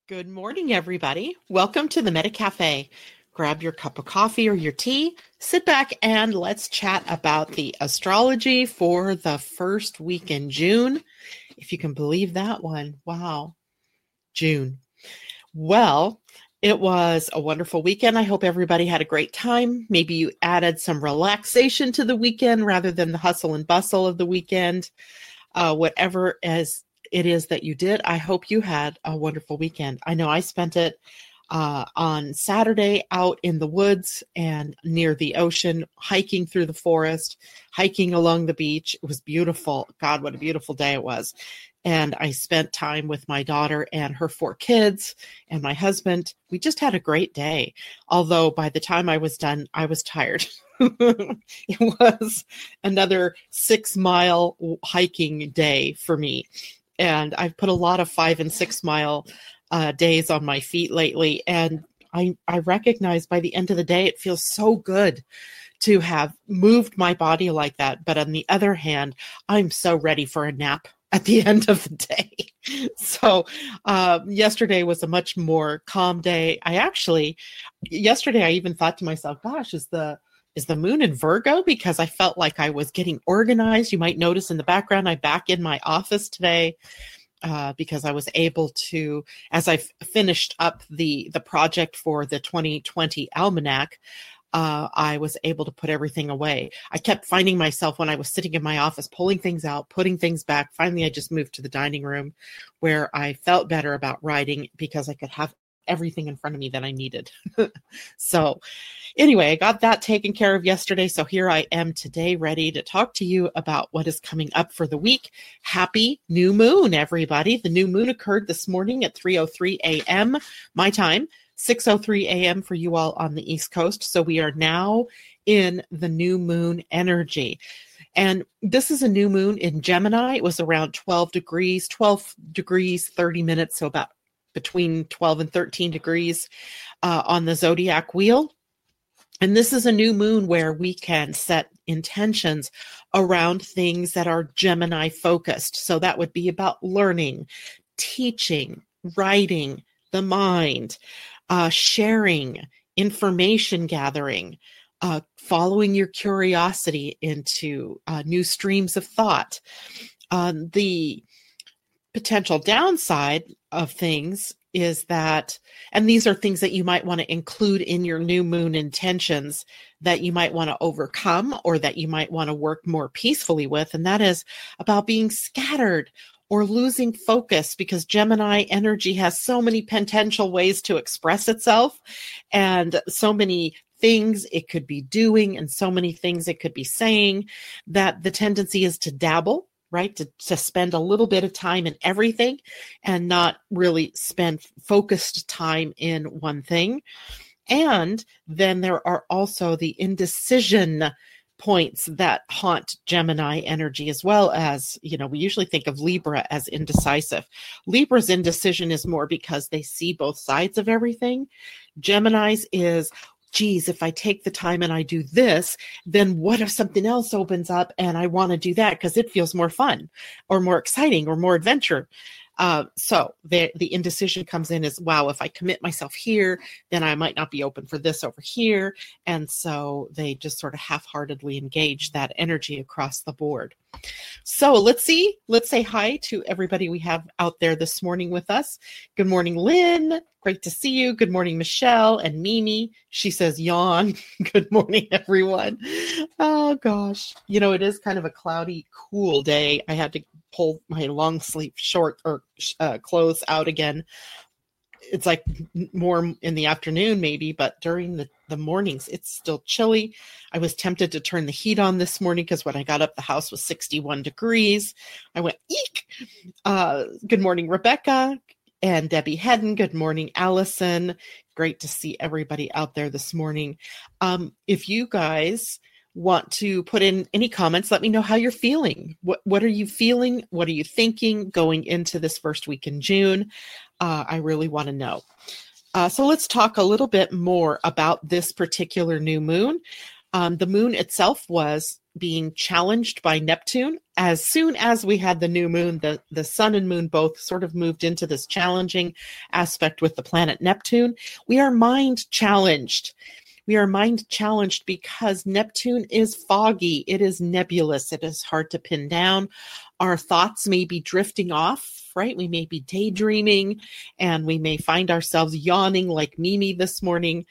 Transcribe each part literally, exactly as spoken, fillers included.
Good morning, everybody. Welcome to the Meta Cafe. Grab your cup of coffee or your tea, sit back, and let's chat about the astrology for the first week in June. If you can believe that one. Wow. June. Well, it was a wonderful weekend. I hope everybody had a great time. Maybe you added some relaxation to the weekend rather than the hustle and bustle of the weekend. Uh, whatever as it is that you did, I hope you had a wonderful weekend. I know I spent it uh, on Saturday out in the woods and near the ocean, hiking through the forest, hiking along the beach. It was beautiful. God, what a beautiful day it was. And I spent time with my daughter and her four kids and my husband. We just had a great day. Although by the time I was done, I was tired. It was another six mile hiking day for me. And I've put a lot of five and six mile uh, days on my feet lately. And I, I recognize by the end of the day, it feels so good to have moved my body like that. But on the other hand, I'm so ready for a nap at the end of the day. So uh, yesterday was a much more calm day. I actually, yesterday, I even thought to myself, gosh, is the Is the moon in Virgo? Because I felt like I was getting organized. You might notice in the background, I'm back in my office today uh, because I was able to, as I finished up the, the project for the twenty twenty almanac, uh, I was able to put everything away. I kept finding myself when I was sitting in my office, pulling things out, putting things back. Finally, I just moved to the dining room where I felt better about writing because I could have everything in front of me that I needed. So anyway, I got that taken care of yesterday. So here I am today, ready to talk to you about what is coming up for the week. Happy new moon, everybody. The new moon occurred this morning at three oh three a.m. my time, six oh three a.m. for you all on the East Coast. So we are now in the new moon energy. And this is a new moon in Gemini. It was around twelve degrees, twelve degrees, thirty minutes. So about between twelve and thirteen degrees uh, on the zodiac wheel. And this is a new moon where we can set intentions around things that are Gemini focused. So that would be about learning, teaching, writing, the mind, uh, sharing, information gathering, uh, following your curiosity into uh, new streams of thought. Um, the potential downside of things is that, and these are things that you might want to include in your new moon intentions that you might want to overcome or that you might want to work more peacefully with. And that is about being scattered or losing focus, because Gemini energy has so many potential ways to express itself and so many things it could be doing and so many things it could be saying that the tendency is to dabble, right? To, to spend a little bit of time in everything and not really spend focused time in one thing. And then there are also the indecision points that haunt Gemini energy, as well as, you know, we usually think of Libra as indecisive. Libra's indecision is more because they see both sides of everything. Gemini's is, geez, if I take the time and I do this, then what if something else opens up and I want to do that because it feels more fun or more exciting or more adventure? Uh, so the, the indecision comes in as, wow, if I commit myself here, then I might not be open for this over here. And so they just sort of half-heartedly engage that energy across the board. So let's see, let's say hi to everybody we have out there this morning with us. Good morning, Lynn. Great to see you. Good morning, Michelle and Mimi. She says yawn. Good morning, everyone. Oh gosh. You know, it is kind of a cloudy, cool day. I had to pull my long sleeve short or uh, clothes out again. It's like more in the afternoon maybe, but during the, the mornings, it's still chilly. I was tempted to turn the heat on this morning because when I got up, the house was sixty-one degrees. I went, eek. Uh, good morning, Rebecca and Debbie Hedden. Good morning, Allison. Great to see everybody out there this morning. Um, if you guys want to put in any comments, let me know how you're feeling. What what are you feeling? What are you thinking going into this first week in June? Uh, I really want to know. Uh, so let's talk a little bit more about this particular new moon. Um, the moon itself was being challenged by Neptune. As soon as we had the new moon, the, the sun and moon both sort of moved into this challenging aspect with the planet Neptune. We are mind challenged. We are mind challenged because Neptune is foggy. It is nebulous. It is hard to pin down. Our thoughts may be drifting off, right? We may be daydreaming, and we may find ourselves yawning like Mimi this morning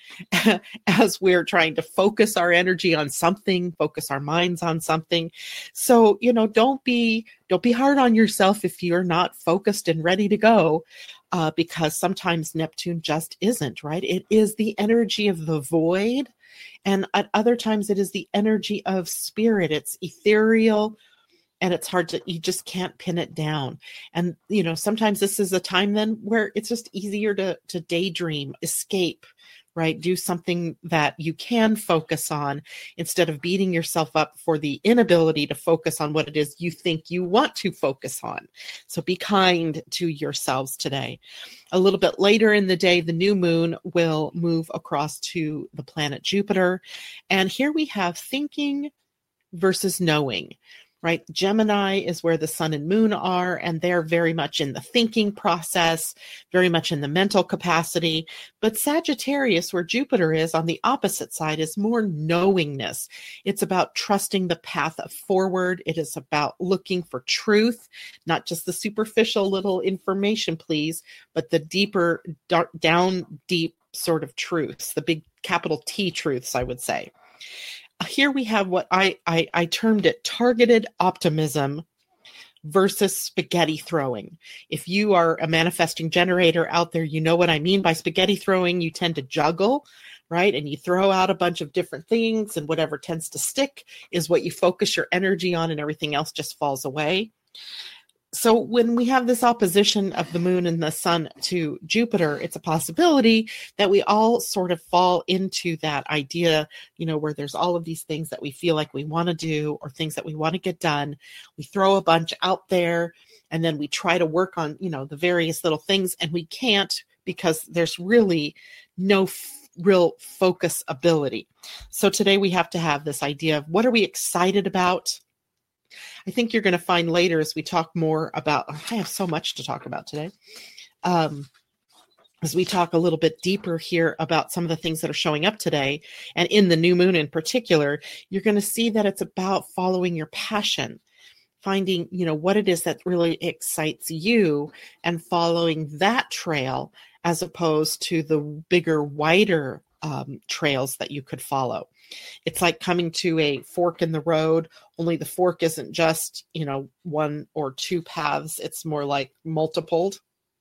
as we're trying to focus our energy on something, focus our minds on something. So, you know, don't be, don't be hard on yourself if you're not focused and ready to go. Uh, because sometimes Neptune just isn't, right? It is the energy of the void. And at other times it is the energy of spirit. It's ethereal, and it's hard to, you just can't pin it down. And, you know, sometimes this is a time then where it's just easier to, to daydream, escape, right? Do something that you can focus on instead of beating yourself up for the inability to focus on what it is you think you want to focus on. So be kind to yourselves today. A little bit later in the day, the new moon will move across to the planet Jupiter. And here we have thinking versus knowing. Right? Gemini is where the sun and moon are, and they're very much in the thinking process, very much in the mental capacity. But Sagittarius, where Jupiter is on the opposite side, is more knowingness. It's about trusting the path forward. It is about looking for truth, not just the superficial little information, please, but the deeper, dark, down deep sort of truths, the big capital T truths, I would say. Here we have what I, I, I termed it targeted optimism versus spaghetti throwing. If you are a manifesting generator out there, you know what I mean by spaghetti throwing. You tend to juggle, right? And you throw out a bunch of different things, and whatever tends to stick is what you focus your energy on, and everything else just falls away. So when we have this opposition of the moon and the sun to Jupiter, it's a possibility that we all sort of fall into that idea, you know, where there's all of these things that we feel like we want to do or things that we want to get done. We throw a bunch out there, and then we try to work on, you know, the various little things, and we can't because there's really no f- real focus ability. So today we have to have this idea of what are we excited about? I think you're going to find later as we talk more about, I have so much to talk about today, um, as we talk a little bit deeper here about some of the things that are showing up today, and in the new moon in particular, you're going to see that it's about following your passion, finding, you know, what it is that really excites you and following that trail as opposed to the bigger, wider um, trails that you could follow. It's like coming to a fork in the road, only the fork isn't just, you know, one or two paths. It's more like multipled,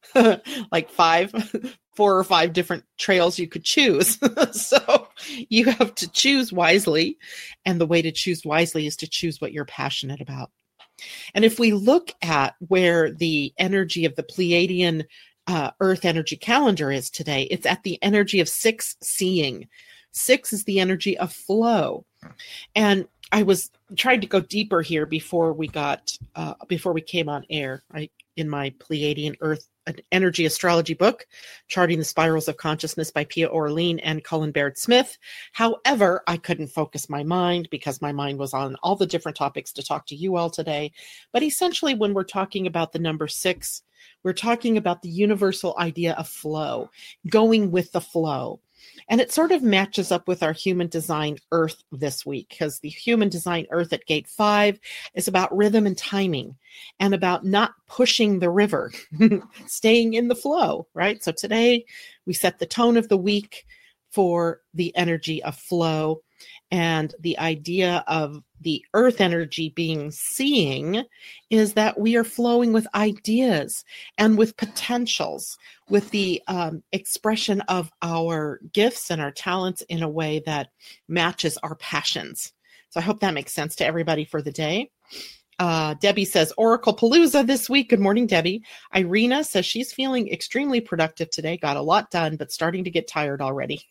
like five, four or five different trails you could choose. So you have to choose wisely. And the way to choose wisely is to choose what you're passionate about. And if we look at where the energy of the Pleiadian uh, Earth energy calendar is today, it's at the energy of six seeing. Six is the energy of flow. And I was trying to go deeper here before we got, uh, before we came on air, right? In my Pleiadian Earth Energy Astrology book, Charting the Spirals of Consciousness by Pia Orlean and Cullen Baird Smith. However, I couldn't focus my mind because my mind was on all the different topics to talk to you all today. But essentially, when we're talking about the number six, we're talking about the universal idea of flow, going with the flow. And it sort of matches up with our human design Earth this week, because the human design Earth at gate five is about rhythm and timing and about not pushing the river, staying in the flow, right? So today we set the tone of the week for the energy of flow, and the idea of the Earth energy being seeing is that we are flowing with ideas and with potentials, with the um, expression of our gifts and our talents in a way that matches our passions. So I hope that makes sense to everybody for the day. Uh, Debbie says, Oracle Palooza this week. Good morning, Debbie. Irina says she's feeling extremely productive today. Got a lot done, but starting to get tired already.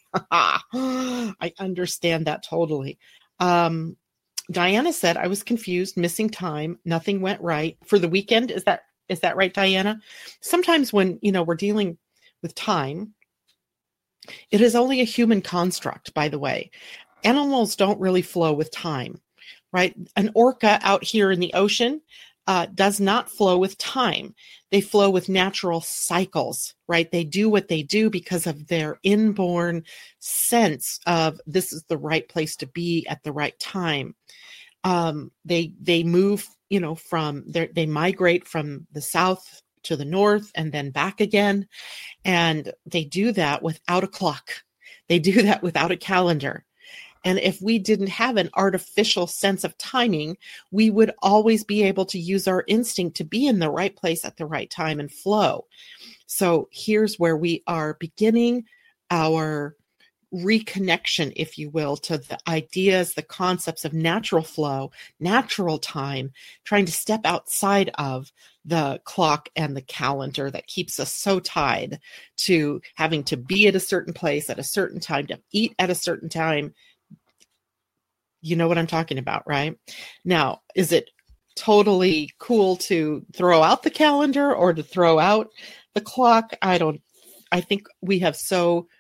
I understand that totally. Um, Diana said, I was confused, missing time. Nothing went right for the weekend. Is that, is that right, Diana? Sometimes when, you know, we're dealing with time, it is only a human construct, by the way. animals don't really flow with time, right? An orca out here in the ocean uh, does not flow with time. They flow with natural cycles, right? They do what they do because of their inborn sense of this is the right place to be at the right time. Um, they they move, you know, from there. They migrate from the south to the north and then back again, and they do that without a clock. They do that without a calendar. And if we didn't have an artificial sense of timing, we would always be able to use our instinct to be in the right place at the right time and flow. So here's where we are beginning our reconnection, if you will, to the ideas, the concepts of natural flow, natural time, trying to step outside of the clock and the calendar that keeps us so tied to having to be at a certain place at a certain time, to eat at a certain time. You know what I'm talking about, right? Now, is it totally cool to throw out the calendar or to throw out the clock? I don't, I think we have so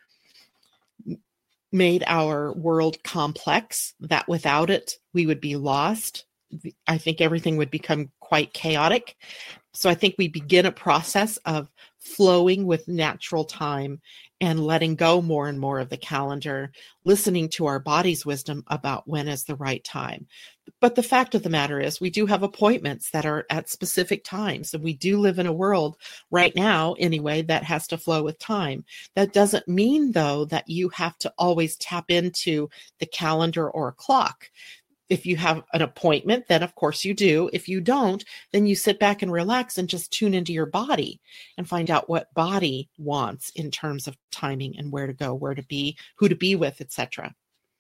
made our world complex that without it, we would be lost. I think everything would become quite chaotic. So I think we begin a process of flowing with natural time and letting go more and more of the calendar, listening to our body's wisdom about when is the right time. But the fact of the matter is we do have appointments that are at specific times. And we do live in a world right now, anyway, that has to flow with time. That doesn't mean, though, that you have to always tap into the calendar or a clock. If you have an appointment, then of course you do. If you don't, then you sit back and relax and just tune into your body and find out what body wants in terms of timing and where to go, where to be, who to be with, et cetera.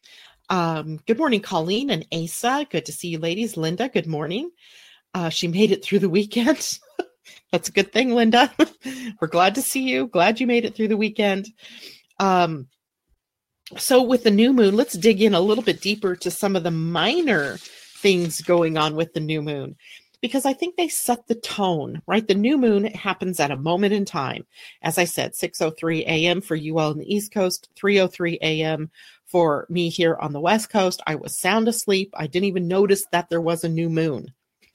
Um, good morning, Colleen and Asa. Good to see you ladies. Linda, good morning. Uh, she made it through the weekend. That's a good thing, Linda. We're glad to see you. Glad you made it through the weekend. Um, So with the new moon, let's dig in a little bit deeper to some of the minor things going on with the new moon, because I think they set the tone, right? The new moon happens at a moment in time. As I said, six oh three a.m. for you all on the East Coast, three oh three a.m. for me here on the West Coast. I was sound asleep. I didn't even notice that there was a new moon.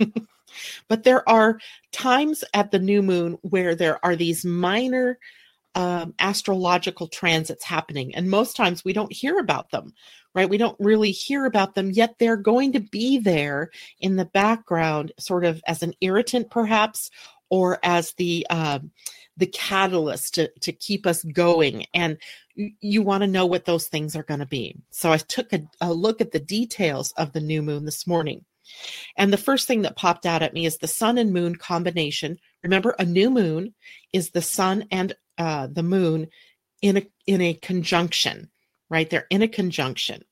But there are times at the new moon where there are these minor Um, astrological transits happening. And most times we don't hear about them, right? We don't really hear about them, yet they're going to be there in the background, sort of as an irritant, perhaps, or as the uh, the catalyst to, to keep us going. And you, you want to know what those things are going to be. So I took a, a look at the details of the new moon this morning. And the first thing that popped out at me is the sun and moon combination. Remember, a new moon is the sun and uh, the moon in a in a conjunction, right? They're in a conjunction,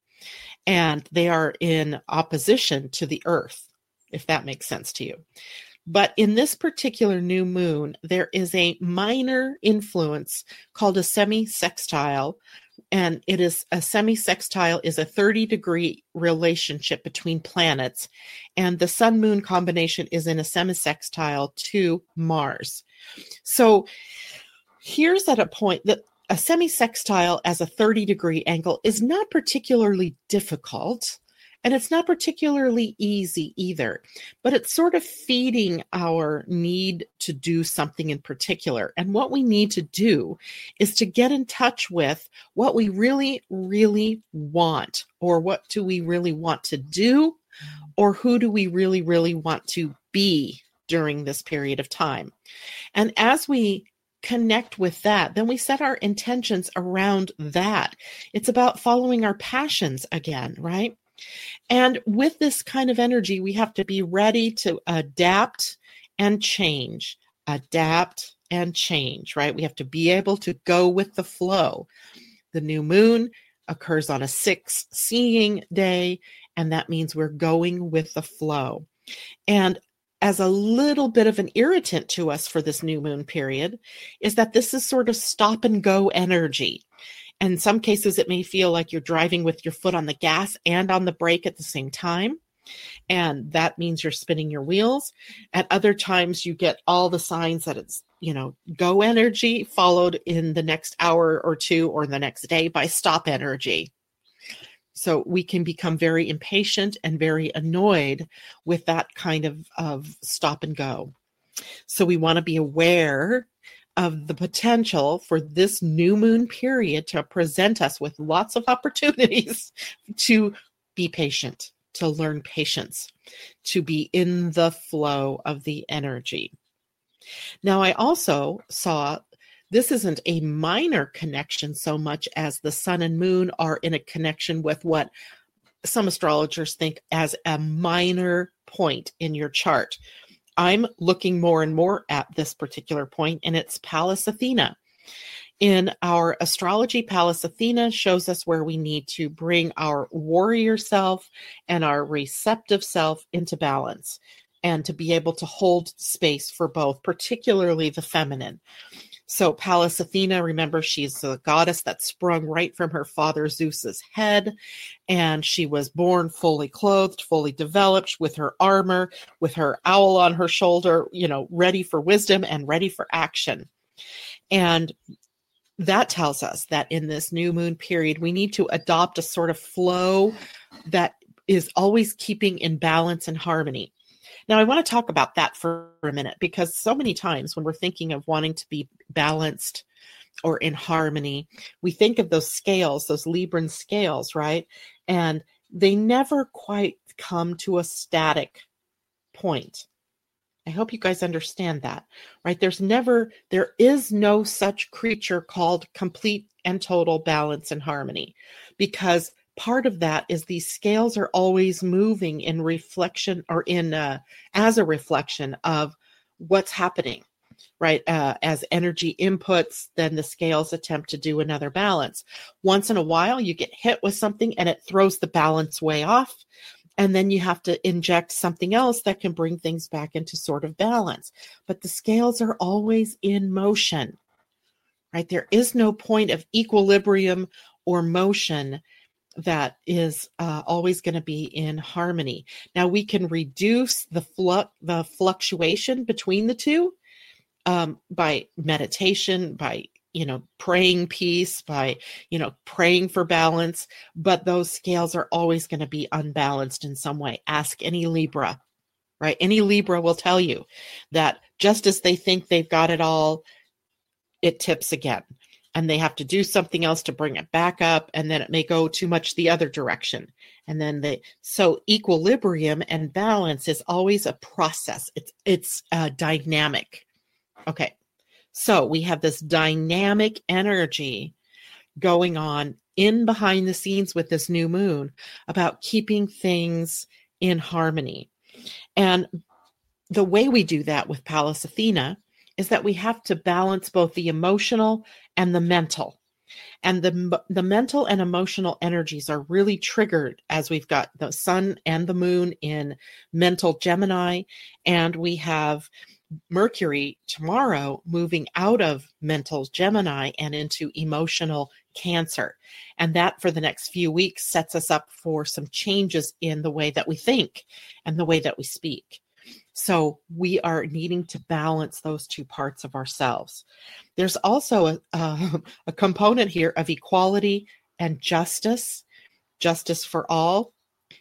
and they are in opposition to the earth, if that makes sense to you. But in this particular new moon, there is a minor influence called a semi-sextile. And it is a semi-sextile is a thirty degree relationship between planets. And the sun moon combination is in a semi-sextile to Mars. So here's at a point that a semi-sextile as a thirty degree angle is not particularly difficult. And it's not particularly easy either, but it's sort of feeding our need to do something in particular. And what we need to do is to get in touch with what we really, really want, or what do we really want to do, or who do we really, really want to be during this period of time. And as we connect with that, then we set our intentions around that. It's about following our passions again, right? And with this kind of energy, we have to be ready to adapt and change, adapt and change, right? We have to be able to go with the flow. The new moon occurs on a six seeing day, and that means we're going with the flow. And as a little bit of an irritant to us for this new moon period is that this is sort of stop and go energy. And in some cases, it may feel like you're driving with your foot on the gas and on the brake at the same time. And that means you're spinning your wheels. At other times, you get all the signs that it's, you know, go energy followed in the next hour or two or the next day by stop energy. So we can become very impatient and very annoyed with that kind of, of stop and go. So we want to be aware of the potential for this new moon period to present us with lots of opportunities to be patient, to learn patience, to be in the flow of the energy. Now, I also saw this isn't a minor connection so much as the sun and moon are in a connection with what some astrologers think as a minor point in your chart. I'm looking more and more at this particular point, and it's Pallas Athena. In our astrology, Pallas Athena shows us where we need to bring our warrior self and our receptive self into balance, and to be able to hold space for both, particularly the feminine. So Pallas Athena, remember, she's a goddess that sprung right from her father Zeus's head, and she was born fully clothed, fully developed, with her armor, with her owl on her shoulder, you know, ready for wisdom and ready for action. And that tells us that in this new moon period, we need to adopt a sort of flow that is always keeping in balance and harmony. Now, I want to talk about that for a minute, because so many times when we're thinking of wanting to be balanced or in harmony, we think of those scales, those Libran scales, right? And they never quite come to a static point. I hope you guys understand that, right? There's never, there is no such creature called complete and total balance and harmony, because part of that is these scales are always moving in reflection, or in uh, as a reflection of what's happening, right? Uh, as energy inputs, then the scales attempt to do another balance. Once in a while, you get hit with something and it throws the balance way off. And then you have to inject something else that can bring things back into sort of balance. But the scales are always in motion, right? There is no point of equilibrium or motion that is uh, always going to be in harmony. Now, we can reduce the flu- the fluctuation between the two um, by meditation, by, you know, praying peace, by, you know, praying for balance, but those scales are always going to be unbalanced in some way. Ask any Libra, right? Any Libra will tell you that just as they think they've got it all, it tips again. And they have to do something else to bring it back up, and then it may go too much the other direction. And then they, so equilibrium and balance is always a process. It's, it's uh, dynamic. Okay. So we have this dynamic energy going on in behind the scenes with this new moon about keeping things in harmony. And the way we do that with Pallas Athena is that we have to balance both the emotional and the mental. And the, the mental and emotional energies are really triggered as we've got the sun and the moon in mental Gemini, and we have Mercury tomorrow moving out of mental Gemini and into emotional Cancer. And that for the next few weeks sets us up for some changes in the way that we think and the way that we speak. So we are needing to balance those two parts of ourselves. There's also a, uh, a component here of equality and justice, justice for all.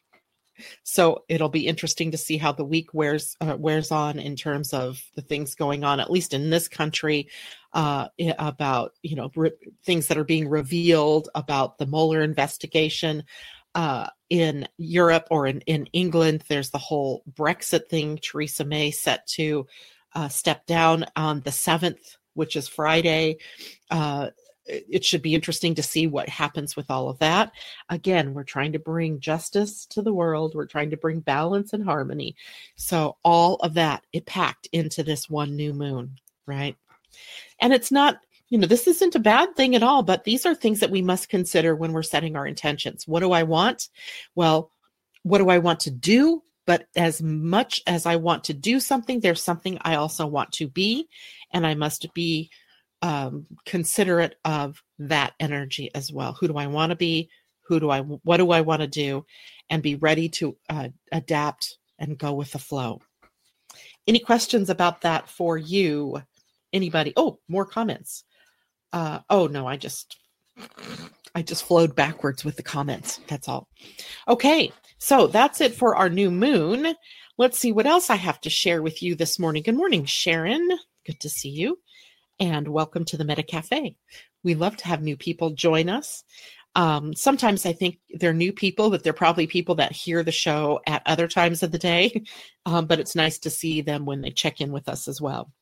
So it'll be interesting to see how the week wears uh, wears on in terms of the things going on, at least in this country, uh, about, you know, re- things that are being revealed about the Mueller investigation. Uh, in Europe or in, in England, there's the whole Brexit thing. Theresa May set to uh, step down on the seventh, which is Friday. Uh, it should be interesting to see what happens with all of that. Again, we're trying to bring justice to the world. We're trying to bring balance and harmony. So all of that, it packed into this one new moon, right? And it's not, you know, this isn't a bad thing at all, but these are things that we must consider when we're setting our intentions. What do I want? Well, what do I want to do? But as much as I want to do something, there's something I also want to be, and I must be um, considerate of that energy as well. Who do I want to be? Who do I, what do I want to do? And be ready to uh, adapt and go with the flow. Any questions about that for you? Anybody? Oh, more comments. Uh, oh, no, I just, I just flowed backwards with the comments. That's all. Okay, so that's it for our new moon. Let's see what else I have to share with you this morning. Good morning, Sharon. Good to see you. And welcome to the Meta Cafe. We love to have new people join us. Um, sometimes I think they're new people, but they're probably people that hear the show at other times of the day. Um, but it's nice to see them when they check in with us as well.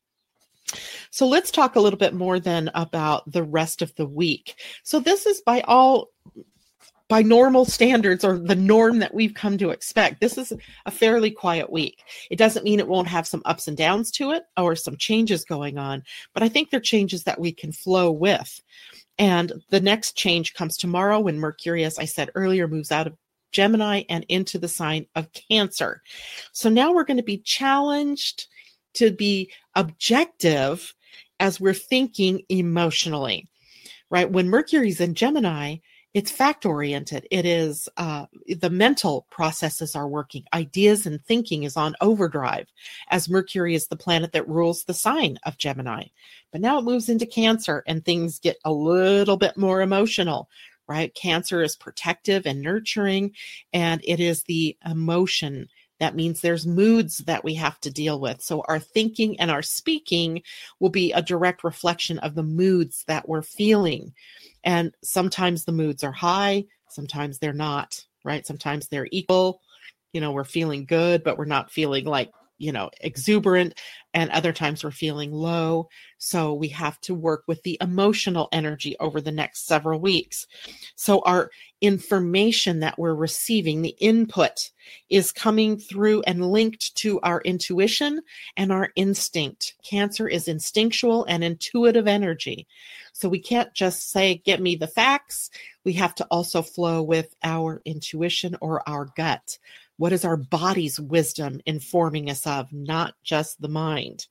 So let's talk a little bit more then about the rest of the week. So this is by all, by normal standards, or the norm that we've come to expect. This is a fairly quiet week. It doesn't mean it won't have some ups and downs to it or some changes going on, but I think they're changes that we can flow with. And the next change comes tomorrow when Mercury, as I said earlier, moves out of Gemini and into the sign of Cancer. So now we're going to be challenged to be objective as we're thinking emotionally, right? When Mercury's in Gemini, it's fact-oriented. It is, uh, the mental processes are working. Ideas and thinking is on overdrive, as Mercury is the planet that rules the sign of Gemini. But now it moves into Cancer and things get a little bit more emotional, right? Cancer is protective and nurturing, and it is the emotion. That means there's moods that we have to deal with. So our thinking and our speaking will be a direct reflection of the moods that we're feeling. And sometimes the moods are high, sometimes they're not, right? Sometimes they're equal. You know, we're feeling good, but we're not feeling like, you know, exuberant. And other times we're feeling low. So we have to work with the emotional energy over the next several weeks. So our information that we're receiving, the input, is coming through and linked to our intuition and our instinct. Cancer is instinctual and intuitive energy. So we can't just say, get me the facts. We have to also flow with our intuition or our gut. What is our body's wisdom informing us of, not just the mind?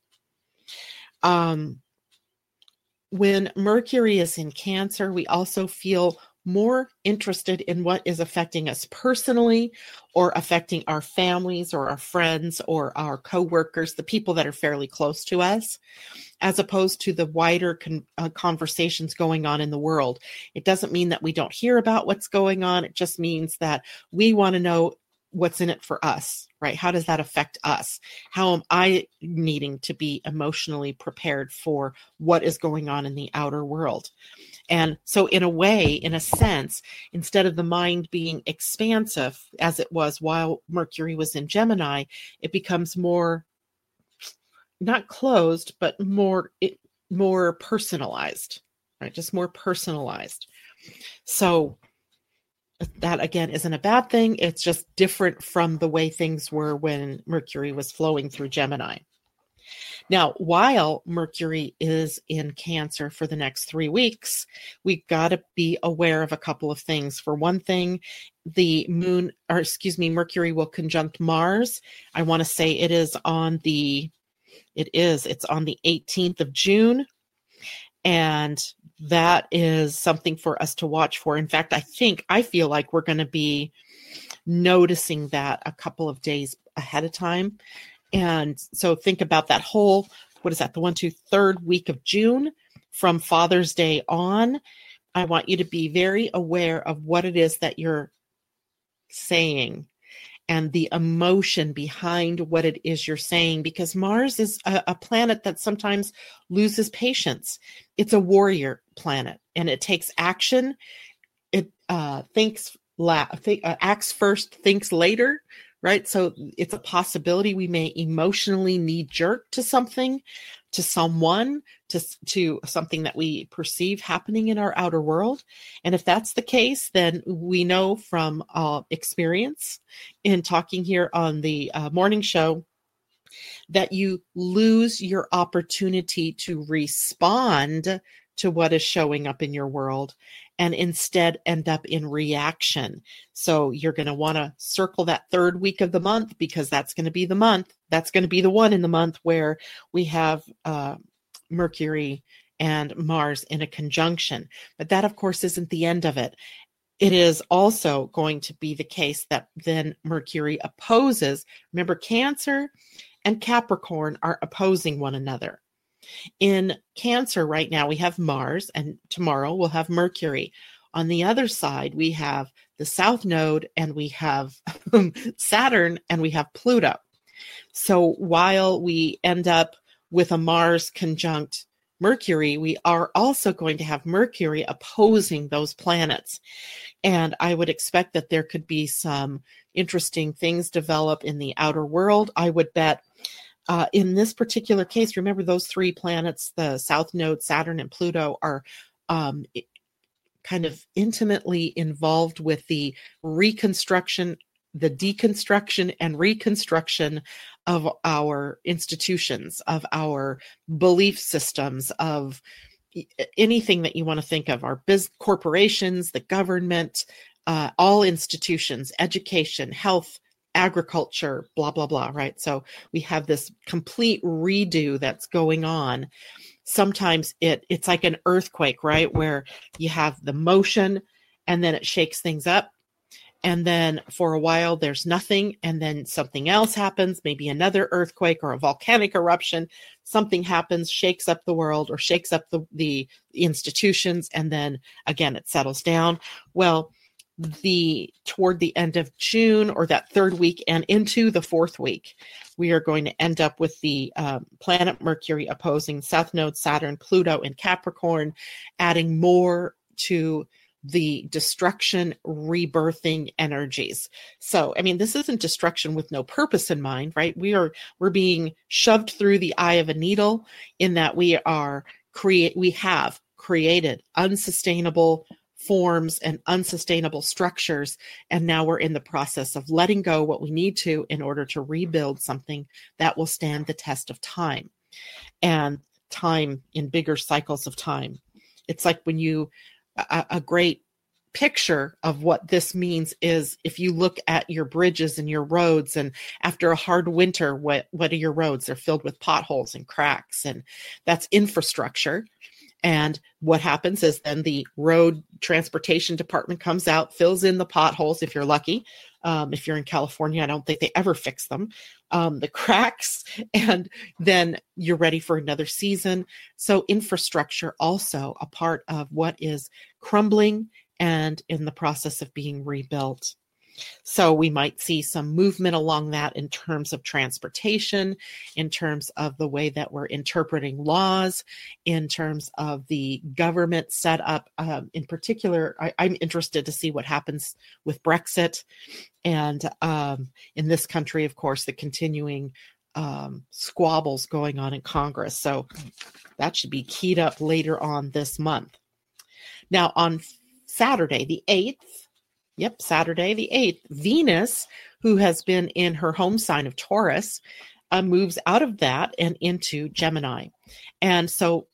Um, when Mercury is in Cancer, we also feel more interested in what is affecting us personally, or affecting our families or our friends or our coworkers, the people that are fairly close to us, as opposed to the wider con- uh, conversations going on in the world. It doesn't mean that we don't hear about what's going on. It just means that we want to know what's in it for us, right? How does that affect us? How am I needing to be emotionally prepared for what is going on in the outer world? And so in a way, in a sense, instead of the mind being expansive as it was while Mercury was in Gemini, it becomes more, not closed, but more, it, more personalized, right? Just more personalized. So that, again, isn't a bad thing. It's just different from the way things were when Mercury was flowing through Gemini. Now, while Mercury is in Cancer for the next three weeks, we've got to be aware of a couple of things. For one thing, the moon, or excuse me, Mercury will conjunct Mars. I want to say it is on the, it is, it's on the eighteenth of June. And that is something for us to watch for. In fact, I think, I feel like we're going to be noticing that a couple of days ahead of time. And so think about that whole, what is that, the one, two, third week of June from Father's Day on. I want you to be very aware of what it is that you're saying and the emotion behind what it is you're saying, because Mars is a, a planet that sometimes loses patience. It's a warrior planet, and it takes action. It uh, thinks, la- th- uh, acts first, thinks later, right? So it's a possibility we may emotionally knee jerk to something, to someone, to, to something that we perceive happening in our outer world. And if that's the case, then we know from uh, experience in talking here on the uh, morning show that you lose your opportunity to respond to what is showing up in your world, and instead end up in reaction. So you're going to want to circle that third week of the month, because that's going to be the month. That's going to be the one in the month where we have uh, Mercury and Mars in a conjunction. But that, of course, isn't the end of it. It is also going to be the case that then Mercury opposes. Remember, Cancer and Capricorn are opposing one another. In Cancer right now, we have Mars, and tomorrow we'll have Mercury. On the other side, we have the South Node, and we have Saturn, and we have Pluto. So while we end up with a Mars conjunct Mercury, we are also going to have Mercury opposing those planets. And I would expect that there could be some interesting things develop in the outer world. I would bet uh, in this particular case, remember those three planets, the South Node, Saturn, and Pluto, are um, kind of intimately involved with the reconstruction, the deconstruction and reconstruction of our institutions, of our belief systems, of anything that you want to think of, our biz corporations, the government, uh, all institutions, education, health, agriculture, blah, blah, blah, right? So we have this complete redo that's going on. Sometimes it it's like an earthquake, right? Where you have the motion and then it shakes things up. And then for a while there's nothing, and then something else happens, maybe another earthquake or a volcanic eruption. Something happens, shakes up the world or shakes up the, the institutions, and then again it settles down. Well, the toward the end of June, or that third week and into the fourth week, we are going to end up with the um, planet Mercury opposing South Node, Saturn, Pluto in Capricorn, adding more to the destruction, rebirthing energies. So, I mean, this isn't destruction with no purpose in mind, right? We are, we're being shoved through the eye of a needle, in that we are create, we have created unsustainable forms and unsustainable structures. And now we're in the process of letting go what we need to in order to rebuild something that will stand the test of time, and time in bigger cycles of time. It's like when you, a, a great picture of what this means is if you look at your bridges and your roads, and after a hard winter, what, what are your roads? They're filled with potholes and cracks, and that's infrastructure. And what happens is then the road transportation department comes out, fills in the potholes if you're lucky. Um, if you're in California, I don't think they ever fix them, um, the cracks, and then you're ready for another season. So infrastructure also a part of what is crumbling and in the process of being rebuilt. So we might see some movement along that in terms of transportation, in terms of the way that we're interpreting laws, in terms of the government setup. Um, in particular, I, I'm interested to see what happens with Brexit. And um, in this country, of course, the continuing um, squabbles going on in Congress. So that should be keyed up later on this month. Now, on Saturday, the eighth, Yep, Saturday the eighth, Venus, who has been in her home sign of Taurus, uh, moves out of that and into Gemini. And so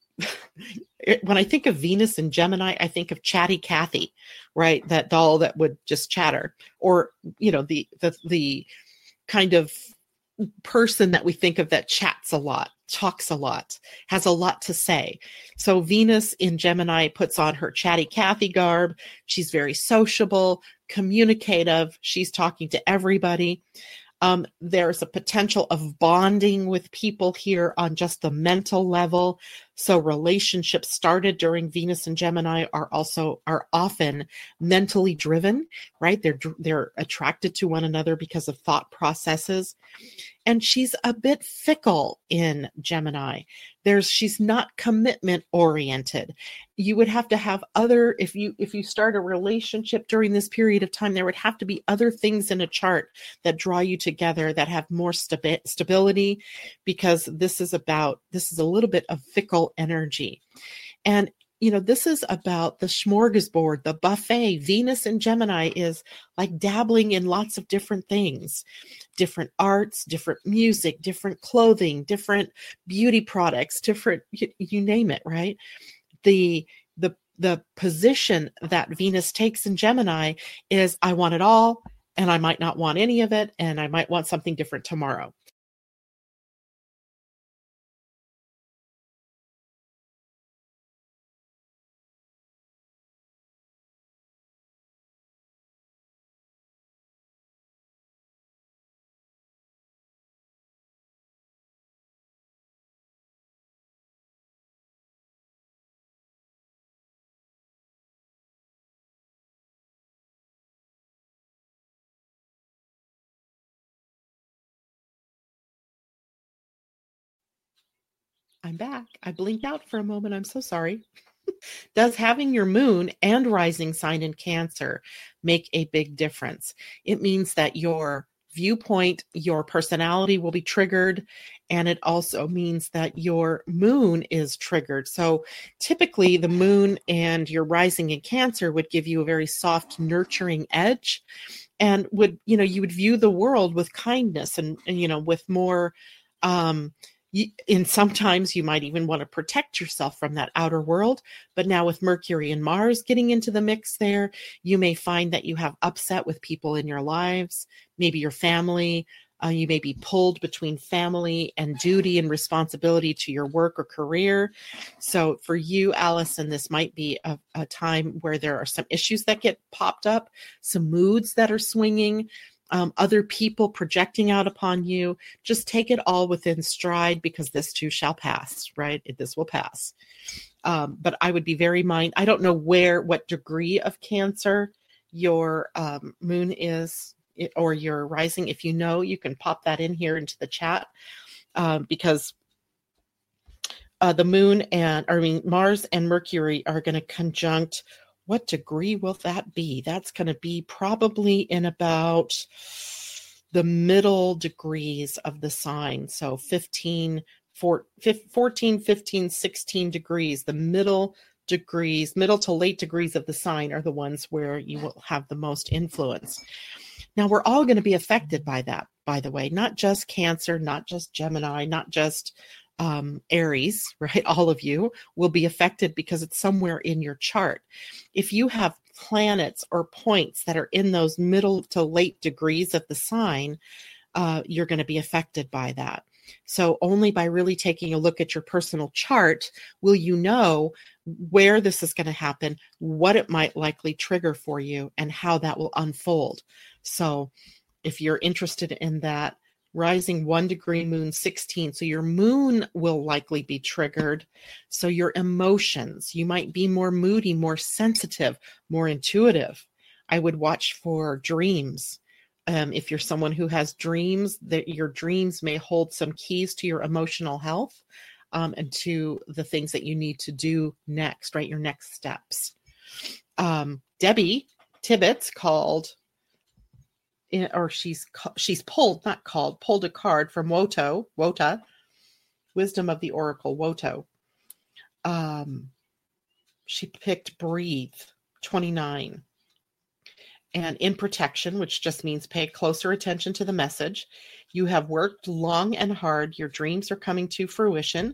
it, when I think of Venus and Gemini, I think of Chatty Cathy, right? That doll that would just chatter, or, you know, the the the kind of person that we think of that chats a lot, talks a lot, has a lot to say. So Venus in Gemini puts on her Chatty Cathy garb. She's very sociable, communicative. She's talking to everybody. Um, there's a potential of bonding with people here on just the mental level. So relationships started during Venus and Gemini are also are often mentally driven, right? They're they're attracted to one another because of thought processes. And she's a bit fickle in Gemini. There's she's not commitment oriented. You would have to have other, if you if you start a relationship during this period of time, there would have to be other things in a chart that draw you together, that have more stabi- stability, because this is about this is a little bit of fickle energy. And you know, this is about the smorgasbord, the buffet. Venus and Gemini is like dabbling in lots of different things, different arts, different music, different clothing, different beauty products, different, you, you name it, right? The, the, the position that Venus takes in Gemini is, I want it all, and I might not want any of it, and I might want something different tomorrow. I'm back. I blinked out for a moment. I'm so sorry. Does having your moon and rising sign in Cancer make a big difference? It means that your viewpoint, your personality will be triggered, and it also means that your moon is triggered. So typically the moon and your rising in Cancer would give you a very soft, nurturing edge, and would, you know, you would view the world with kindness and, and you know, with more, um, and sometimes you might even want to protect yourself from that outer world. But now with Mercury and Mars getting into the mix there, you may find that you have upset with people in your lives, maybe your family. Uh, you may be pulled between family and duty and responsibility to your work or career. So for you, Allison, this might be a, a time where there are some issues that get popped up, some moods that are swinging, Um, other people projecting out upon you. Just take it all within stride, because this too shall pass, right? This will pass. Um, but I would be very mind. I don't know where, what degree of Cancer your um, moon is or your rising. If you know, you can pop that in here into the chat, um, because uh, the moon and, I mean, Mars and Mercury are going to conjunct. What degree will that be? That's going to be probably in about the middle degrees of the sign. So fifteen, fourteen, fifteen, sixteen degrees, the middle degrees, middle to late degrees of the sign are the ones where you will have the most influence. Now, we're all going to be affected by that, by the way, not just Cancer, not just Gemini, not just Um, Aries, right? All of you will be affected because it's somewhere in your chart. If you have planets or points that are in those middle to late degrees of the sign, uh, you're going to be affected by that. So only by really taking a look at your personal chart will you know where this is going to happen, what it might likely trigger for you, and how that will unfold. So if you're interested in that, rising one degree, moon sixteen. So your moon will likely be triggered. So your emotions, you might be more moody, more sensitive, more intuitive. I would watch for dreams. Um, if you're someone who has dreams, that your dreams may hold some keys to your emotional health, um, and to the things that you need to do next, right? Your next steps. Um, Debbie Tibbetts called or she's she's pulled, not called, pulled a card from Woto, Wota, Wisdom of the Oracle, Woto. Um, she picked Breathe, twenty-nine. And in protection, which just means pay closer attention to the message. You have worked long and hard. Your dreams are coming to fruition.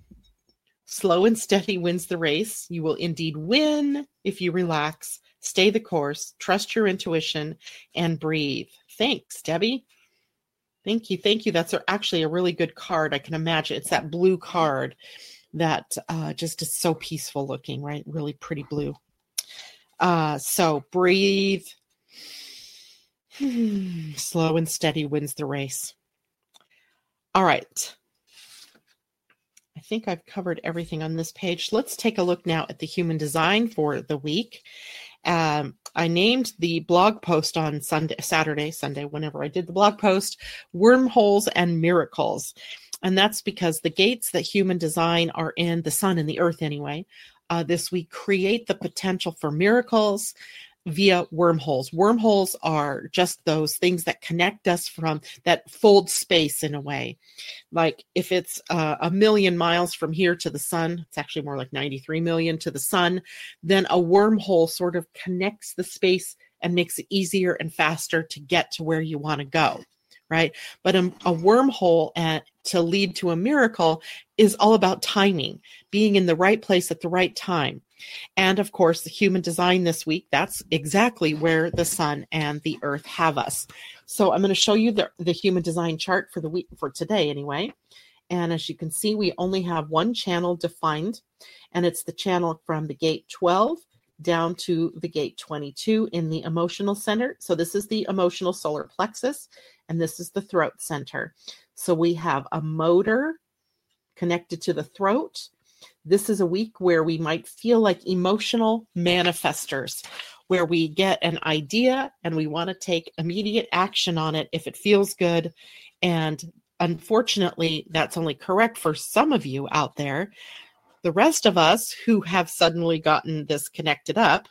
Slow and steady wins the race. You will indeed win if you relax. Stay the course, trust your intuition, and breathe. Thanks, Debbie. Thank you. Thank you. That's actually a really good card. I can imagine. It's that blue card that uh, just is so peaceful looking, right? Really pretty blue. Uh, so breathe. Slow and steady wins the race. All right. I think I've covered everything on this page. Let's take a look now at the human design for the week. Um, I named the blog post on Sunday, Saturday, Sunday, whenever I did the blog post, Wormholes and Miracles. And that's because the gates that human design are in, the sun and the earth anyway, uh, this week create the potential for miracles via wormholes. Wormholes are just those things that connect us from, that fold space in a way. Like if it's uh, a million miles from here to the sun, it's actually more like ninety-three million to the sun, then a wormhole sort of connects the space and makes it easier and faster to get to where you want to go, right? But a, a wormhole at, to lead to a miracle is all about timing, being in the right place at the right time. And of course, the human design this week, that's exactly where the sun and the earth have us. So I'm going to show you the, the human design chart for the week, for today anyway. And as you can see, we only have one channel defined, and it's the channel from the gate twelve down to the gate twenty-two in the emotional center. So this is the emotional solar plexus, and this is the throat center. So we have a motor connected to the throat. This is a week where we might feel like emotional manifestors, where we get an idea and we want to take immediate action on it if it feels good. And unfortunately, that's only correct for some of you out there. The rest of us who have suddenly gotten this connected up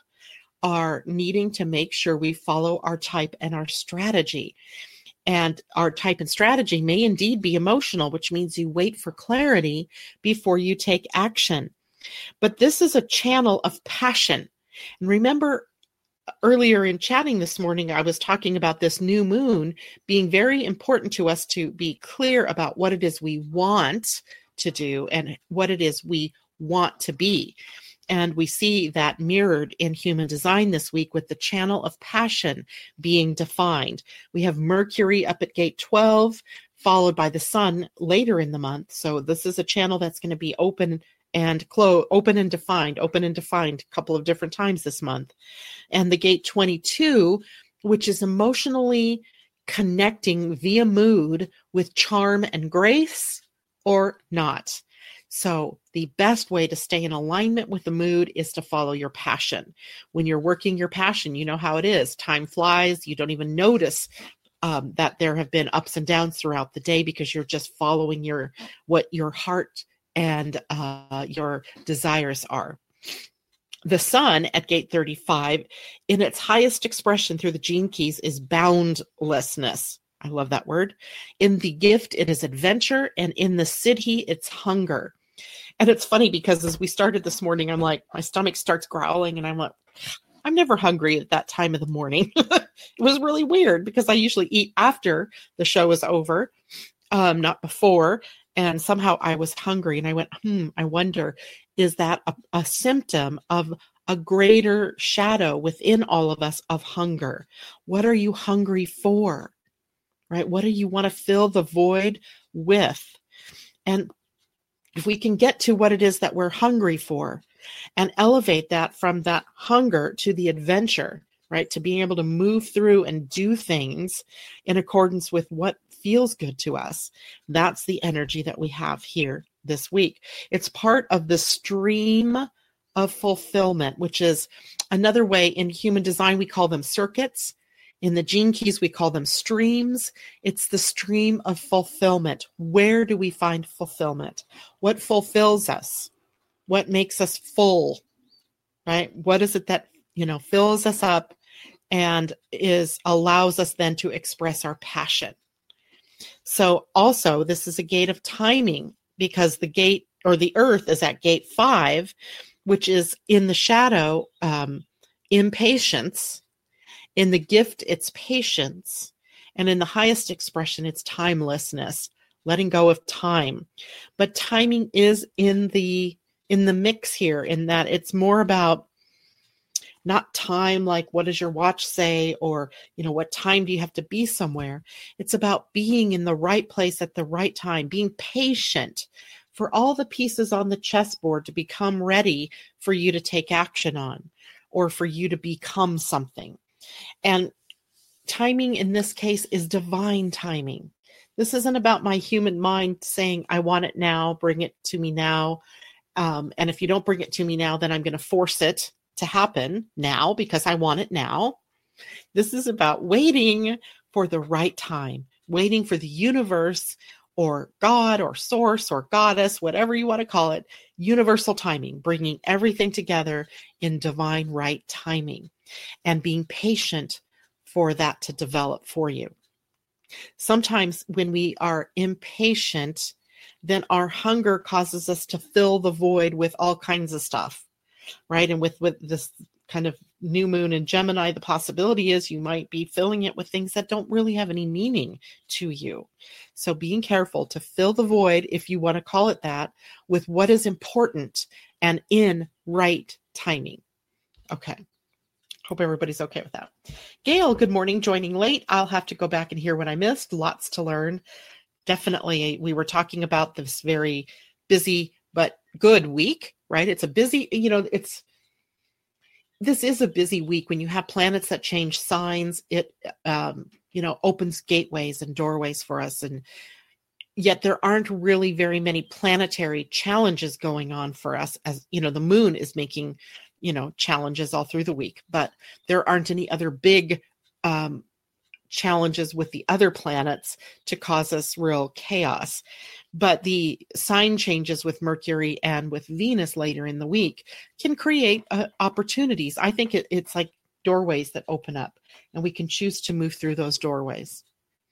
are needing to make sure we follow our type and our strategy. And our type and strategy may indeed be emotional, which means you wait for clarity before you take action. But this is a channel of passion. And remember, earlier in chatting this morning, I was talking about this new moon being very important to us to be clear about what it is we want to do and what it is we want to be. And we see that mirrored in human design this week with the channel of passion being defined. We have Mercury up at gate twelve, followed by the sun later in the month. So this is a channel that's going to be open and close, open and defined, open and defined a couple of different times this month. And the gate twenty-two, which is emotionally connecting via mood with charm and grace or not. So the best way to stay in alignment with the mood is to follow your passion. When you're working your passion, you know how it is. Time flies. You don't even notice um, that there have been ups and downs throughout the day because you're just following your what your heart and uh, your desires are. The sun at gate thirty-five, in its highest expression through the gene keys, is boundlessness. I love that word. In the gift, it is adventure, and in the siddhi, it's hunger. And it's funny because as we started this morning, I'm like, my stomach starts growling, and I'm like, I'm never hungry at that time of the morning. It was really weird because I usually eat after the show is over, um, not before. And somehow I was hungry, and I went, hmm, I wonder, is that a, a symptom of a greater shadow within all of us of hunger? What are you hungry for? Right? What do you want to fill the void with? And if we can get to what it is that we're hungry for and elevate that from that hunger to the adventure, right? To being able to move through and do things in accordance with what feels good to us. That's the energy that we have here this week. It's part of the stream of fulfillment, which is another way in human design, we call them circuits. In the gene keys, we call them streams. It's the stream of fulfillment. Where do we find fulfillment? What fulfills us? What makes us full, right? What is it that, you know, fills us up and is allows us then to express our passion? So also, this is a gate of timing because the gate or the earth is at gate five, which is in the shadow, um, impatience. In the gift, it's patience. And in the highest expression, it's timelessness, letting go of time. But timing is in the in the mix here, in that it's more about not time like what does your watch say, or, you know, what time do you have to be somewhere? It's about being in the right place at the right time, being patient for all the pieces on the chessboard to become ready for you to take action on or for you to become something. And timing in this case is divine timing. This isn't about my human mind saying, I want it now, bring it to me now. Um, and if you don't bring it to me now, then I'm going to force it to happen now because I want it now. This is about waiting for the right time, waiting for the universe or God or source or goddess, whatever you want to call it, universal timing, bringing everything together in divine right timing and being patient for that to develop for you. Sometimes when we are impatient, then our hunger causes us to fill the void with all kinds of stuff, right? And with, with this kind of new moon in Gemini, the possibility is you might be filling it with things that don't really have any meaning to you. So being careful to fill the void, if you want to call it that, with what is important and in right timing. Okay. Hope everybody's okay with that. Gail, good morning. Joining late. I'll have to go back and hear what I missed. Lots to learn. Definitely, we were talking about this very busy but good week, right? It's a busy, you know, it's, this is a busy week when you have planets that change signs. It, um, you know, opens gateways and doorways for us. And yet there aren't really very many planetary challenges going on for us, as, you know, the moon is making, you know, challenges all through the week, but there aren't any other big um, challenges with the other planets to cause us real chaos. But the sign changes with Mercury and with Venus later in the week can create uh, opportunities. I think it, it's like doorways that open up, and we can choose to move through those doorways.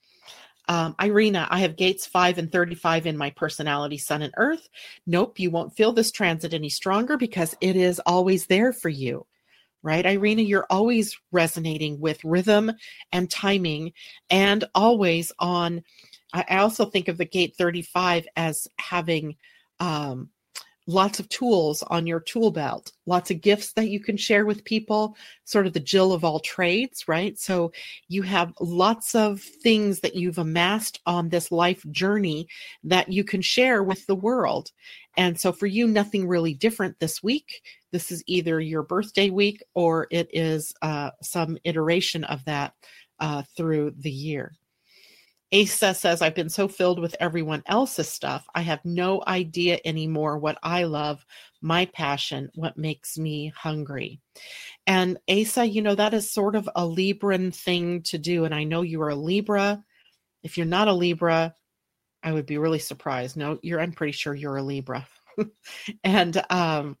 Um, Irina, I have gates five and thirty-five in my personality, Sun and Earth. Nope, you won't feel this transit any stronger because it is always there for you. Right, Irina, you're always resonating with rhythm and timing, and always on. I also think of the gate thirty-five as having um, lots of tools on your tool belt, lots of gifts that you can share with people, sort of the Jill of all trades, right? So you have lots of things that you've amassed on this life journey that you can share with the world. And so for you, nothing really different this week. This is either your birthday week or it is uh, some iteration of that uh, through the year. Asa says, I've been so filled with everyone else's stuff. I have no idea anymore what I love, my passion, what makes me hungry. And Asa, you know, that is sort of a Libran thing to do. And I know you are a Libra. If you're not a Libra, I would be really surprised. No, you're, I'm pretty sure you're a Libra. and, um,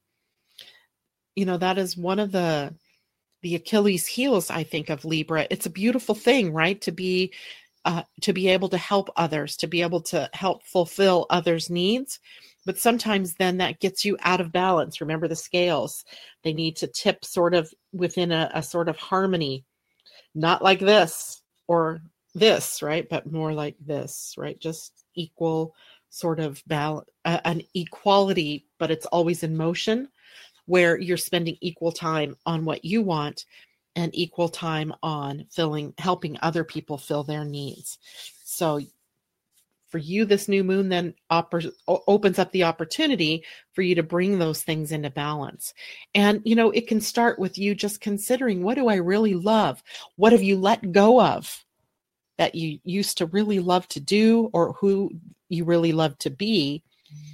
you know, that is one of the, the Achilles heels, I think, of Libra. It's a beautiful thing, right? To be Uh, to be able to help others, to be able to help fulfill others' needs. But sometimes then that gets you out of balance. Remember the scales. They need to tip sort of within a, a sort of harmony, not like this or this, right? But more like this, right? Just equal sort of balance, uh, an equality, but it's always in motion where you're spending equal time on what you want and equal time on filling, helping other people fill their needs. So for you, this new moon then oppor- opens up the opportunity for you to bring those things into balance. And, you know, it can start with you just considering, what do I really love? What have you let go of that you used to really love to do, or who you really love to be,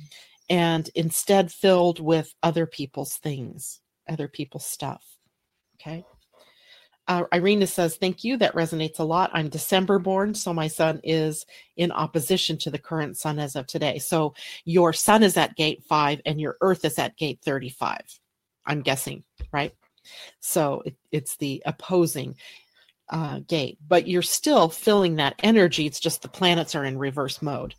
and instead filled with other people's things, other people's stuff. Okay. Uh, Irina says, thank you. That resonates a lot. I'm December born, so my sun is in opposition to the current sun as of today. So your sun is at gate five and your earth is at gate thirty-five, I'm guessing, right? So it, it's the opposing uh, gate, but you're still filling that energy. It's just the planets are in reverse mode.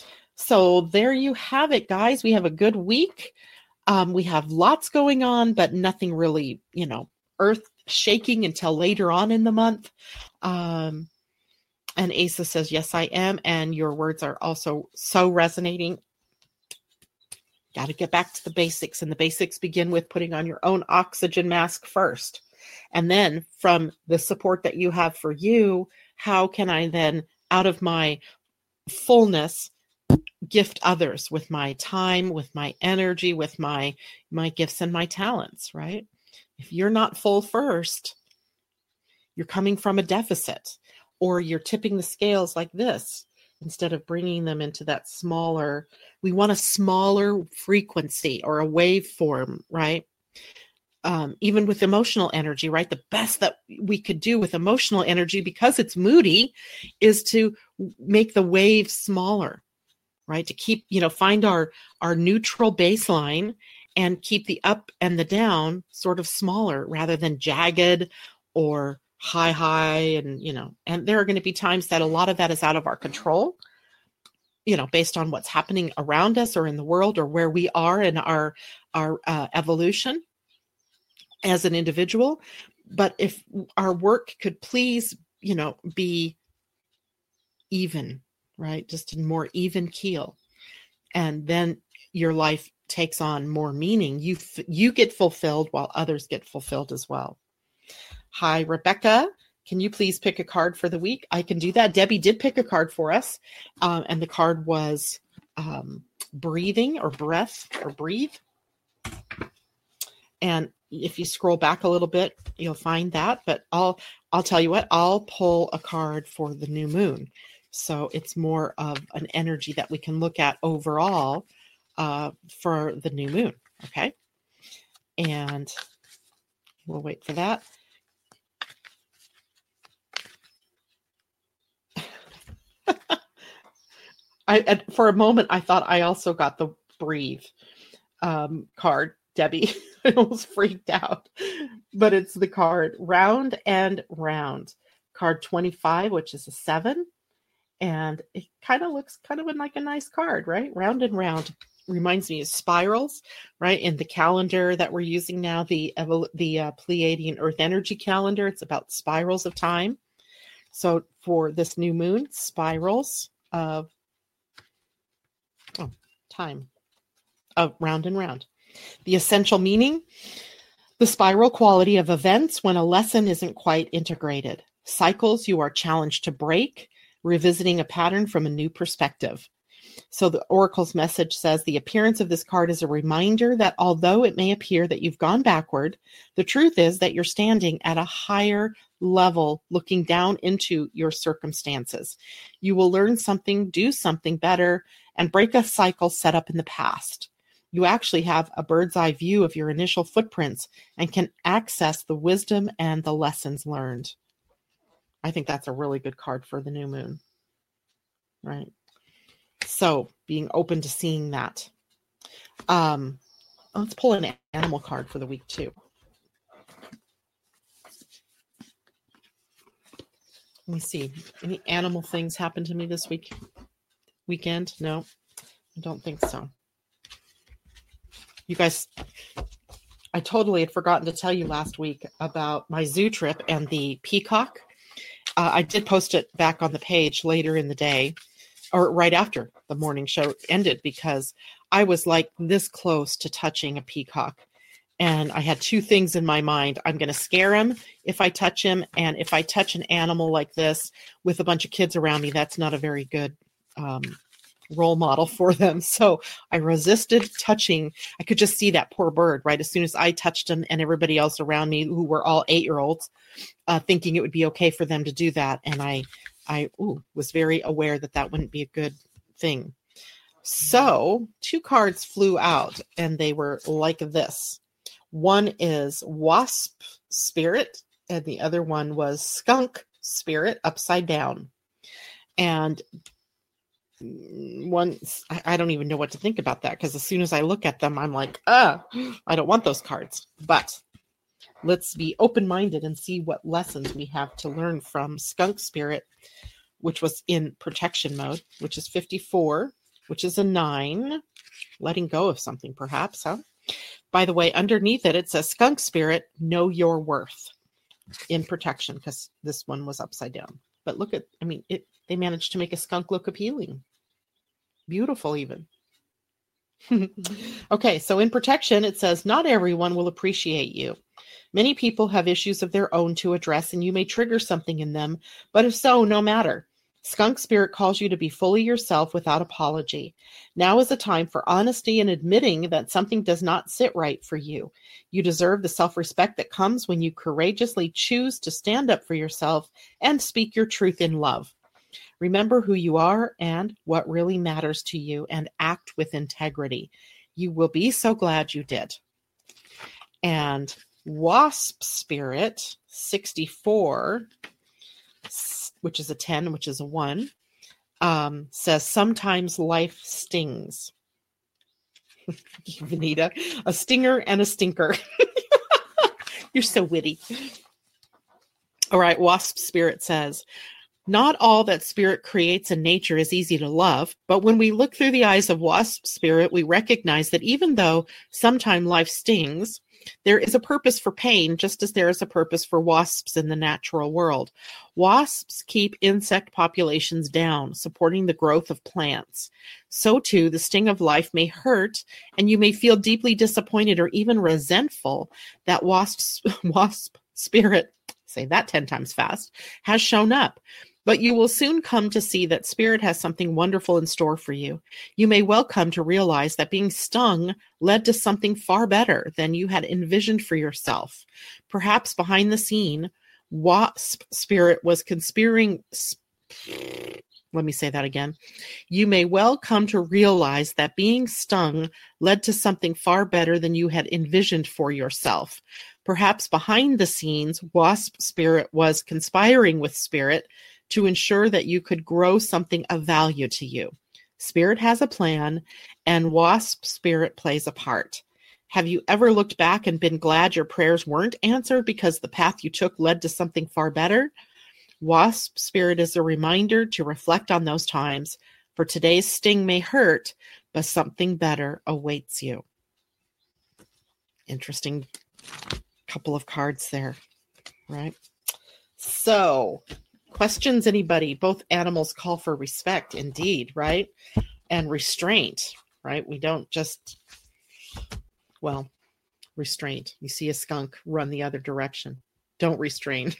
So there you have it, guys. We have a good week. Um, we have lots going on, but nothing really, you know, earth shaking until later on in the month. Um, and Asa says, yes, I am. And your words are also so resonating. Got to get back to the basics. And the basics begin with putting on your own oxygen mask first. And then from the support that you have for you, how can I then, out of my fullness, gift others with my time, with my energy, with my, my gifts and my talents, right? If you're not full first, you're coming from a deficit, or you're tipping the scales like this instead of bringing them into that smaller, we want a smaller frequency or a waveform, right? Um, even with emotional energy, right? The best that we could do with emotional energy, because it's moody, is to make the wave smaller, right? To keep, you know, find our, our neutral baseline and keep the up and the down sort of smaller rather than jagged or high, high. And, you know, and there are going to be times that a lot of that is out of our control, you know, based on what's happening around us or in the world or where we are in our, our uh, evolution as an individual. But if our work could please, you know, be even, right? Just a more even keel. And then your life takes on more meaning. You f- you get fulfilled while others get fulfilled as well. Hi, Rebecca. Can you please pick a card for the week? I can do that. Debbie did pick a card for us. Um, and the card was um, breathing or breath or breathe. And if you scroll back a little bit, you'll find that. But I'll I'll tell you what, I'll pull a card for the new moon. So it's more of an energy that we can look at overall uh, for the new moon. Okay. And we'll wait for that. I at, for a moment I thought I also got the breathe um, card, Debbie. I almost freaked out, but it's the card round and round. Card twenty-five, which is a seven, and it kind of looks kind of like a nice card, right? Round and round reminds me of spirals, right? In the calendar that we're using now, the the uh, Pleiadian Earth Energy calendar, it's about spirals of time. So for this new moon, spirals of oh, time, of round and round. The essential meaning, the spiral quality of events when a lesson isn't quite integrated. Cycles you are challenged to break, revisiting a pattern from a new perspective. So the Oracle's message says the appearance of this card is a reminder that although it may appear that you've gone backward, the truth is that you're standing at a higher level looking down into your circumstances. You will learn something, do something better, and break a cycle set up in the past. You actually have a bird's eye view of your initial footprints and can access the wisdom and the lessons learned. I think that's a really good card for the new moon, right? So being open to seeing that. Um, let's pull an animal card for the week too. Let me see. Any animal things happened to me this week? Weekend? No, I don't think so. You guys, I totally had forgotten to tell you last week about my zoo trip and the peacock. Uh, I did post it back on the page later in the day, or right after the morning show ended, because I was like this close to touching a peacock. And I had two things in my mind. I'm going to scare him if I touch him. And if I touch an animal like this with a bunch of kids around me, that's not a very good um, role model for them. So I resisted touching. I could just see that poor bird right as soon as I touched him, and everybody else around me who were all eight-year-olds uh, thinking it would be okay for them to do that. And I I ooh, was very aware that that wouldn't be a good thing. So two cards flew out, and they were like this. One is Wasp Spirit, and the other one was Skunk Spirit upside down. And one, I, I don't even know what to think about that, because as soon as I look at them, I'm like, ah, I don't want those cards. But let's be open-minded and see what lessons we have to learn from Skunk Spirit, which was in protection mode, which is fifty-four, which is a nine. Letting go of something, perhaps, huh? By the way, underneath it, it says Skunk Spirit, know your worth, in protection, because this one was upside down. But look at, I mean, it. They managed to make a skunk look appealing. Beautiful, even. Okay, so in protection, it says, not everyone will appreciate you. Many people have issues of their own to address, and you may trigger something in them, but if so, no matter. Skunk Spirit calls you to be fully yourself without apology. Now is the time for honesty and admitting that something does not sit right for you. You deserve the self-respect that comes when you courageously choose to stand up for yourself and speak your truth in love. Remember who you are and what really matters to you, and act with integrity. You will be so glad you did. And Wasp Spirit, sixty-four, which is a ten, which is a one, um, says, sometimes life stings. Vanita, a stinger and a stinker. You're so witty. All right, Wasp Spirit says, not all that spirit creates in nature is easy to love, but when we look through the eyes of Wasp Spirit, we recognize that even though sometimes life stings, there is a purpose for pain, just as there is a purpose for wasps in the natural world. Wasps keep insect populations down, supporting the growth of plants. So too, the sting of life may hurt, and you may feel deeply disappointed or even resentful that wasp, wasp spirit, say that ten times fast, has shown up. But you will soon come to see that spirit has something wonderful in store for you. You may well come to realize that being stung led to something far better than you had envisioned for yourself. Perhaps behind the scene, Wasp Spirit was conspiring. Let me say that again. You may well come to realize that being stung led to something far better than you had envisioned for yourself. Perhaps behind the scenes, Wasp Spirit was conspiring with Spirit to ensure that you could grow something of value to you. Spirit has a plan, and WASP spirit plays a part. Have you ever looked back and been glad your prayers weren't answered because the path you took led to something far better? WASP spirit is a reminder to reflect on those times, for today's sting may hurt, but something better awaits you. Interesting couple of cards there, right? So, questions, anybody? Both animals call for respect, indeed, right? And restraint, right? We don't just... Well, restraint. You see a skunk, run the other direction. Don't restrain.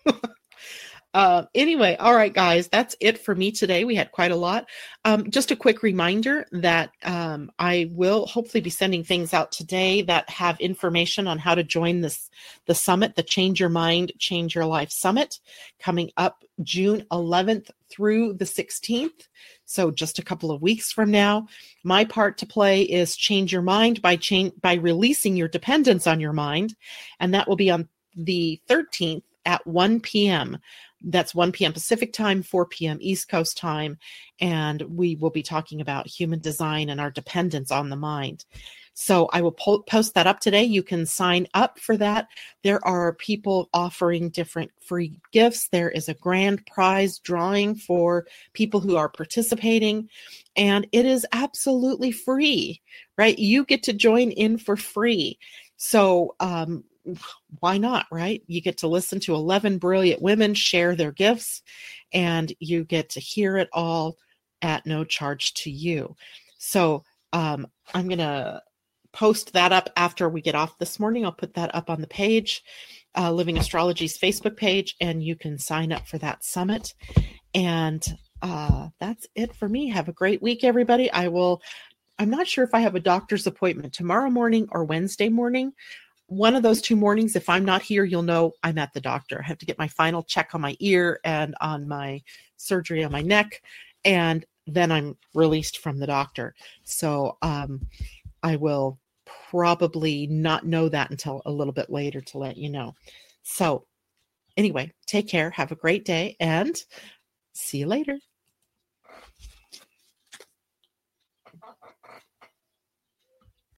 uh, anyway, all right, guys, that's it for me today. We had quite a lot. Um, just a quick reminder that um, I will hopefully be sending things out today that have information on how to join this the summit, the Change Your Mind, Change Your Life Summit, coming up June eleventh through the sixteenth. So just a couple of weeks from now. My part to play is change your mind by change by releasing your dependence on your mind. And that will be on the thirteenth at one p.m. That's one p.m. Pacific time, four p.m. East Coast time. And we will be talking about human design and our dependence on the mind. So I will po- post that up today. You can sign up for that. There are people offering different free gifts. There is a grand prize drawing for people who are participating, and it is absolutely free, right? You get to join in for free. So um, why not, right? You get to listen to eleven brilliant women share their gifts, and you get to hear it all at no charge to you. So um, I'm going to post that up after we get off this morning. I'll put that up on the page, uh, Living Astrology's Facebook page, and you can sign up for that summit. And uh, that's it for me. Have a great week, everybody. I will, I'm not sure if I have a doctor's appointment tomorrow morning or Wednesday morning. One of those two mornings, if I'm not here, you'll know I'm at the doctor. I have to get my final check on my ear and on my surgery on my neck, and then I'm released from the doctor. So um, I will probably not know that until a little bit later to let you know. So anyway, take care. Have a great day and see you later.